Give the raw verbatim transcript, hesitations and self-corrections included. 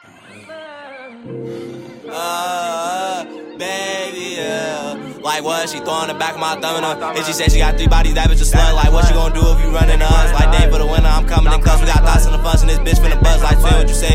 Uh, baby, yeah. Like what? She throwing the back of my thumb in her. And she said she got three bodies, that bitch a slut. Like what you gonna do if you running us? Like day for the winter, I'm coming in close. We got thoughts in the function, this bitch finna buzz. Like feel what you say.